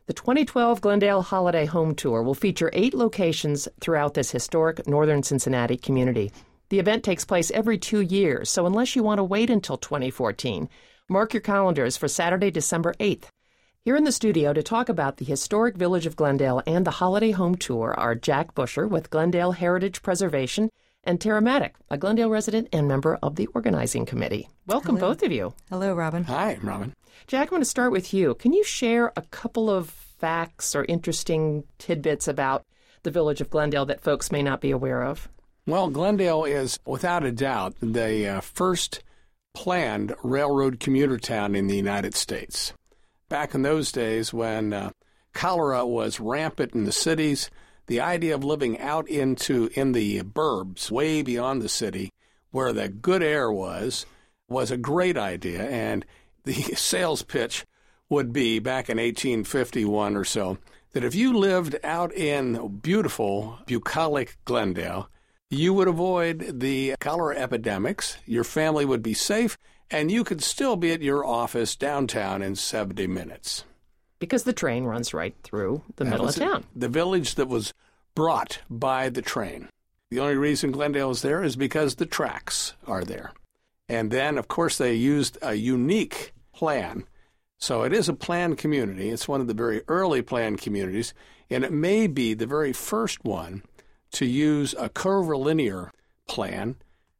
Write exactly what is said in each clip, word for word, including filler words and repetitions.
The twenty twelve Glendale Holiday Home Tour will feature eight locations throughout this historic northern Cincinnati community. The event takes place every two years, so unless you want to wait until twenty fourteen, mark your calendars for Saturday, December eighth. Here in the studio to talk about the historic village of Glendale and the Holiday Home Tour are Jack Busher with Glendale Heritage Preservation and Tara Maddock, a Glendale resident and member of the organizing committee. Welcome, Hello. both of you. Hello, Robin. Hi, Robin. Jack, I'm going to start with you. Can you share a couple of facts or interesting tidbits about the village of Glendale that folks may not be aware of? Well, Glendale is, without a doubt, the uh, first planned railroad commuter town in the United States. Back in those days when uh, cholera was rampant in the cities, the idea of living out into in the burbs, way beyond the city, where the good air was, was a great idea. And the sales pitch would be, back in eighteen fifty-one or so, that if you lived out in beautiful, bucolic Glendale, you would avoid the cholera epidemics, your family would be safe, and you could still be at your office downtown in seventy minutes. Because the train runs right through the That middle of was town. The village that was brought by the train. The only reason Glendale is there is because the tracks are there. And then, of course, they used a unique plan. So it is a planned community. It's one of the very early planned communities, and it may be the very first one to use a curvilinear plan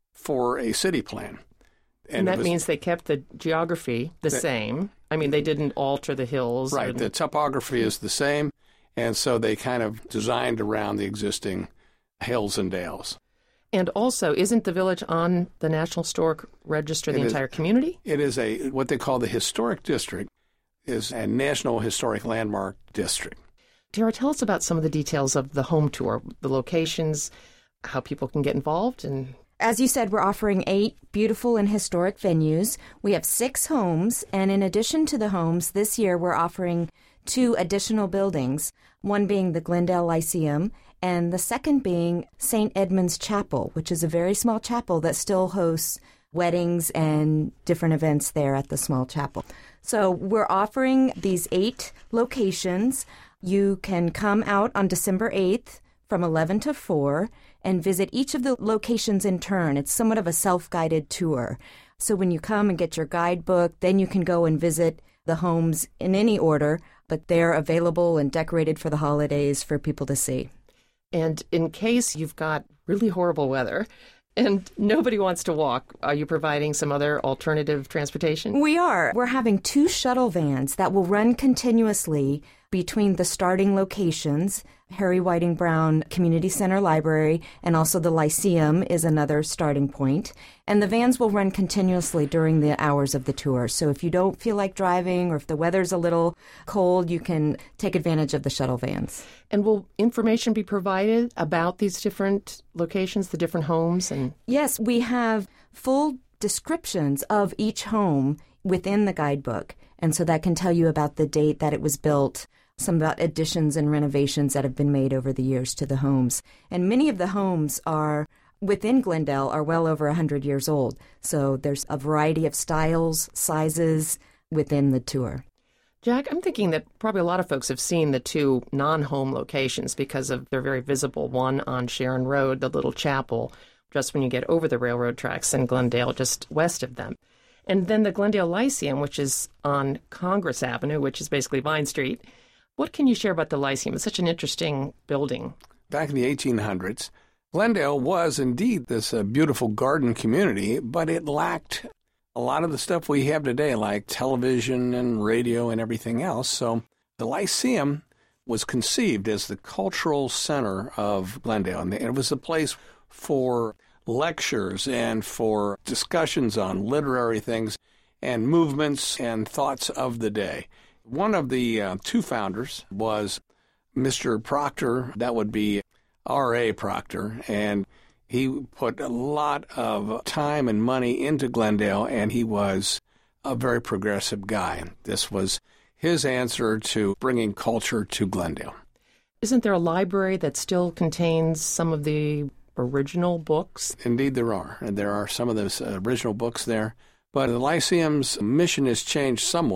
for a city plan. And, And it that was- means they kept the geography the That- same. I mean, they didn't alter the hills. Right. and- The topography is the same, and so they kind of designed around the existing hills and dales. And also, isn't the village on the National Historic Register, the It is. entire community? It is a what they call the historic district, is a National Historic Landmark District. Tara, tell us about some of the details of the home tour, the locations, how people can get involved, and As you said, we're offering eight beautiful and historic venues. We have six homes, and in addition to the homes, this year we're offering two additional buildings, one being the Glendale Lyceum, and the second being Saint Edmund's Chapel, which is a very small chapel that still hosts weddings and different events there at the small chapel. So we're offering these eight locations. You can come out on December eighth from eleven to four and visit each of the locations in turn. It's somewhat of a self-guided tour. So when you come and get your guidebook, then you can go and visit the homes in any order, but they're available and decorated for the holidays for people to see. and in case you've got really horrible weather and nobody wants to walk, are you providing some other alternative transportation? We are. We're having two shuttle vans that will run continuously between the starting locations. Harry Whiting Brown Community Center Library and also the Lyceum is another starting point. And the vans will run continuously during the hours of the tour. So if you don't feel like driving or if the weather's a little cold, you can take advantage of the shuttle vans. And will information be provided about these different locations, the different homes? And Yes, we have full descriptions of each home within the guidebook. And so that can tell you about the date that it was built, some about additions and renovations that have been made over the years to the homes. And many of the homes are within Glendale are well over one hundred years old. So there's a variety of styles, sizes within the tour. Jack, I'm thinking that probably a lot of folks have seen the two non-home locations because of their very visible, one on Sharon Road, the little chapel, just when you get over the railroad tracks in Glendale, just west of them. And then the Glendale Lyceum, which is on Congress Avenue, which is basically Vine Street. What can you share about the Lyceum? It's such an interesting building. Back in the eighteen hundreds, Glendale was indeed this uh, beautiful garden community, but it lacked a lot of the stuff we have today, like television and radio and everything else. So the Lyceum was conceived as the cultural center of Glendale, and it was a place for lectures and for discussions on literary things and movements and thoughts of the day. One of the uh, two founders was Mister Proctor. That would be R A Proctor, and he put a lot of time and money into Glendale, and he was a very progressive guy. This was his answer to bringing culture to Glendale. Isn't there a library that still contains some of the original books? Indeed, there are. And there are some of those uh, original books there. But the Lyceum's mission has changed somewhat.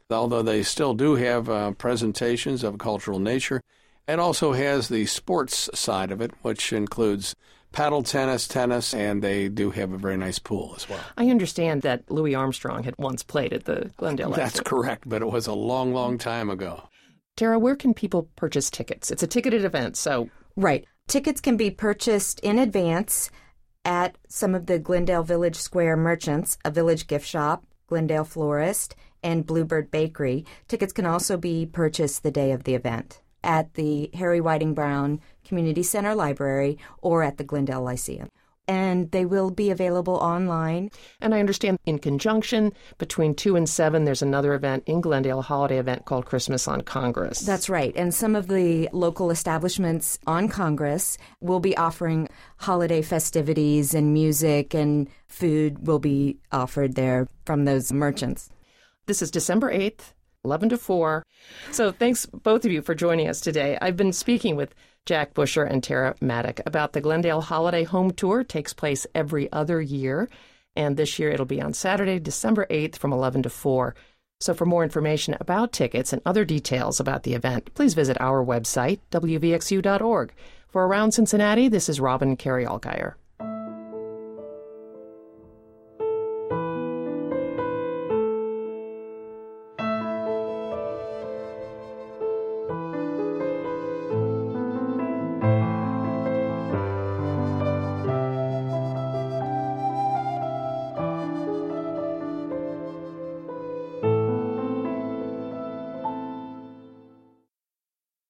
although they still do have uh, presentations of a cultural nature. It also has the sports side of it, which includes paddle tennis, tennis, and they do have a very nice pool as well. I understand that Louis Armstrong had once played at the Glendale Lyceum. That's correct, but it was a long, long time ago. Tara, where can people purchase tickets? It's a ticketed event, so... Right. Tickets can be purchased in advance at some of the Glendale Village Square merchants, a Village Gift Shop, Glendale Florist, and Bluebird Bakery. Tickets can also be purchased the day of the event at the Harry Whiting Brown Community Center Library or at the Glendale Lyceum. And they will be available online. And I understand in conjunction, between two and seven, there's another event in Glendale, a holiday event called Christmas on Congress. That's right. And some of the local establishments on Congress will be offering holiday festivities, and music and food will be offered there from those merchants. This is December eighth, eleven to four. So thanks, both of you, for joining us today. I've been speaking with Jack Busher and Tara Maddock about the Glendale Holiday Home Tour. It takes place every other year, and this year it'll be on Saturday, December eighth from eleven to four. So for more information about tickets and other details about the event, please visit our website, W V X U dot org. For Around Cincinnati, this is Robin Carey-Allgaier.